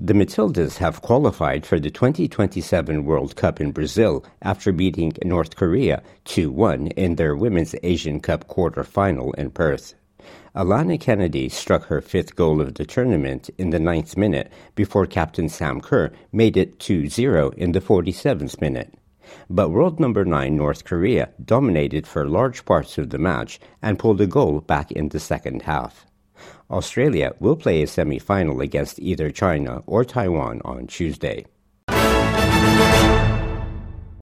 The Matildas have qualified for the 2027 World Cup in Brazil after beating North Korea 2-1 in their Women's Asian Cup quarter-final in Perth. Alana Kennedy struck her fifth goal of the tournament in the 9th minute before captain Sam Kerr made it 2-0 in the 47th minute. But world number 9 North Korea dominated for large parts of the match and pulled a goal back in the second half. Australia will play a semi-final against either China or Taiwan on Tuesday.